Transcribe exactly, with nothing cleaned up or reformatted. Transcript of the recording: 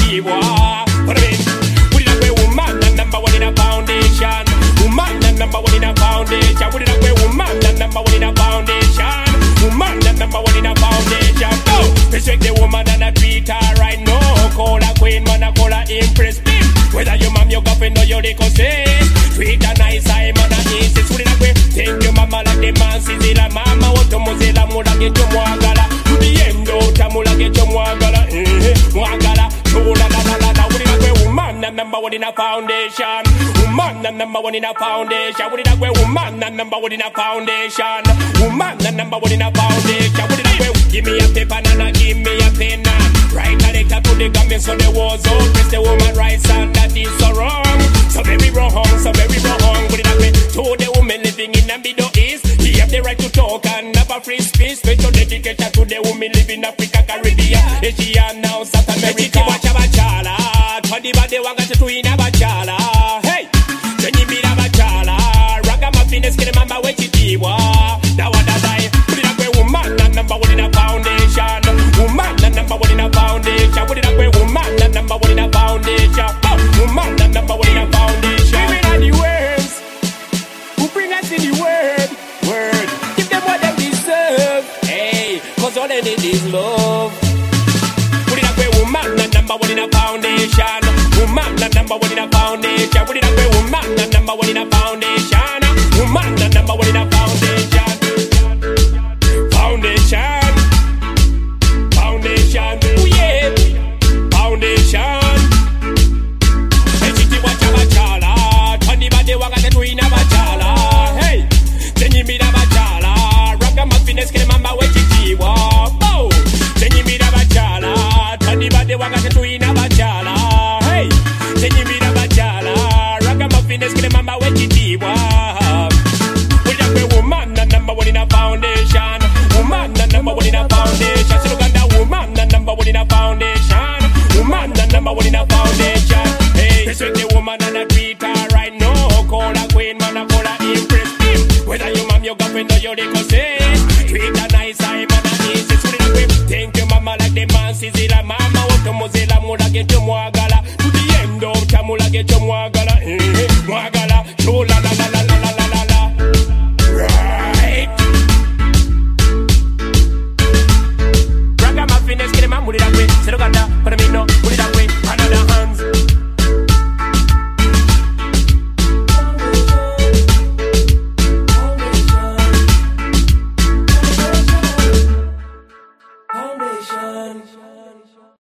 chitiwa. Put it in. Put it up where woman the number one in a foundation. Woman the number one in a foundation. Put it up where woman the number one in a foundation. Woman the number one in a foundation. Go. Respect the woman and a treat her right now. Call her queen, man, I call her impress. Whether your mom, your girlfriend, or your ecosystem, treat her nice, I'm on a easy. Put it up where thank you mama like the man says la mama. What to mozilla mula get to mwagala. To the end out, tamula get to mwagala. Eh, mwagala. So la la la la la. Put it up where woman the number one in a foundation. Woman the number one in a foundation. Put it up where woman the number one in a foundation. Woman the number one in a foundation. Put it up where give me a paper and give me a pen. Right connector to the government so the war's up. Press the woman rights and that is so wrong. So very wrong, so very wrong. Put it up where to the woman living in the Middle East. He have the right to talk and have a free speech. Special dedication to the woman living in Africa, Caribbean, Asia, now South America. Watch a bachala. Twenty body wanga to in a bachala. Hey, then you meet a bachala. Ragamuffin is killing mama when she diwa. Now what does I put it up where woman the number one in a foundation. Woman the number one in a foundation. Put it up where woman the number one in a foundation. Oh, woman the number one in a foundation. Women are the words who bring us in the word. Word, give them what they deserve. Hey, cause all they need is love. Put it up where woman the number one in a foundation. Woman the number one in a foundation. Put it up where woman the number one in a foundation. Woman the number one in a foundation. Foundation. Foundation. Oh yeah. Foundation. Hey, chiti wacha bachala. Twenty body wanga te tuina bachala. Hey, then you meet a bachala. Ragamuffin is killing mama when chitiwa. Oh, then you meet a bachala. Twenty body wanga te tuina bachala. Hey, then you meet a bachala. Ragamuffin is killing mama when chitiwa. Put up a woman the number one in a foundation. Woman the number one in a foundation. So look at that woman the number one in a foundation. Woman the number one in a foundation. Hey, respect the woman and a treat her right now. Call her queen, man, I call her impress. Whether your mom, your girlfriend, or your ecosystem, treat her nice, I'm on a easy. So they whip. Thank you mama like the man says la mama. What to mozilla mula get to mwagala. To the end of tamula get to mwagala. Eh, mwagala. So la la la la la la.